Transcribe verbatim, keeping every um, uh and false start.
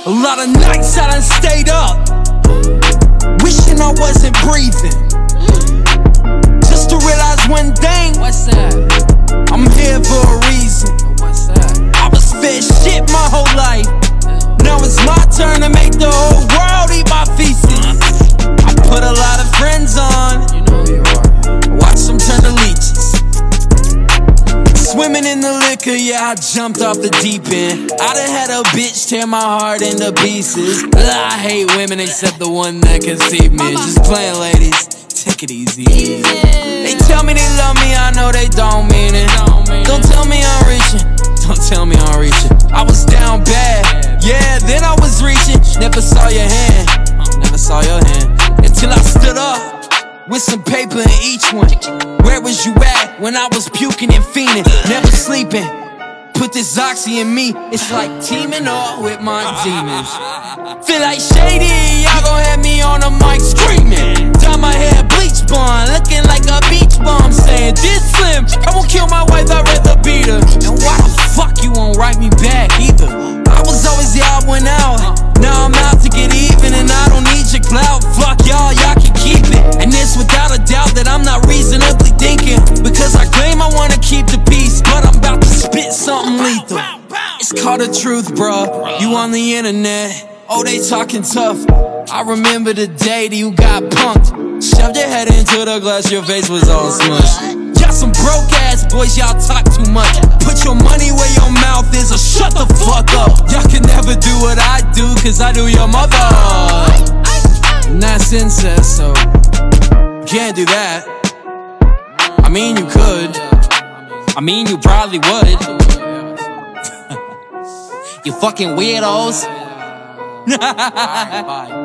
A lot of nights I done stayed up, wishing I wasn't breathing, just to realize one thing. What's that? I'm here for a reason. What's that? I was fed shit my whole life. Now it's my turn to make the whole world eat my feces. I put a lot of friends on, You know who you are. watch them turn to leeches. Swimming in the liquor, yeah, I jumped off the deep end. I done had a bitch tear my heart into pieces. Ugh, I hate women except the one that can see me. Just playing, ladies, take it easy. They tell me they love me, I know they don't mean it. Don't tell me I'm reaching, don't tell me I'm reaching. I was down bad, yeah, then I was reaching. Never saw your hand, never saw your hand, until I stood up with some paper in each one. Where was you at when I was puking and fiending? Never sleeping, put this oxy in me. It's like teaming up with my demons. Feel like shady, y'all gon' have me on the mic screaming. Dye my hair bleach blonde, looking like a beach bum. Saying this slim, I won't kill my wife, I'd rather beat her. And why the fuck you won't write me back either? I was always the odd one out, now I'm out to get even. And I don't need your clout, fuck y'all, y'all can keep it. And it's without a doubt that I'm not reasonably thinking, because I claim I wanna keep the peace, but I'm about to spit something lethal. It's called the truth, bruh. You on the internet, oh they talking tough. I remember the day that you got punked, shoved your head into the glass, your face was all smushed. Y'all some broke ass boys, y'all talk too much. Put your money where your mouth is, or shut the fuck up. Y'all can never do what I do, cause I do your mother. And that's incest, so can't do that. I mean you could, I mean you probably would. You fucking weirdos. Alright, bye.